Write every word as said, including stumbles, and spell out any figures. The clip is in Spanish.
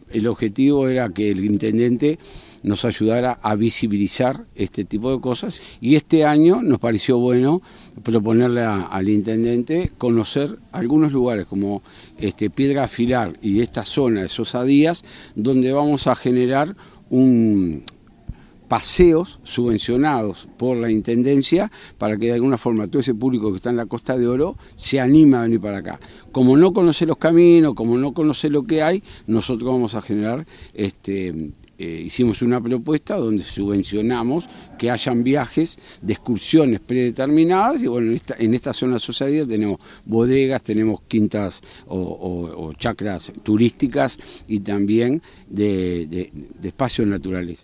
el objetivo era que el intendente nos ayudara a visibilizar este tipo de cosas, y este año nos pareció bueno proponerle a, al intendente conocer algunos lugares como este, Piedra Afilar y esta zona de Sosa Díaz, donde vamos a generar un paseos subvencionados por la Intendencia para que de alguna forma todo ese público que está en la Costa de Oro se anime a venir para acá. Como no conoce los caminos, como no conoce lo que hay, nosotros vamos a generar, este, eh, hicimos una propuesta donde subvencionamos que hayan viajes de excursiones predeterminadas, y bueno, en esta, en esta zona de Sosa Díaz tenemos bodegas, tenemos quintas o, o, o chacras turísticas y también de, de, de espacios naturales.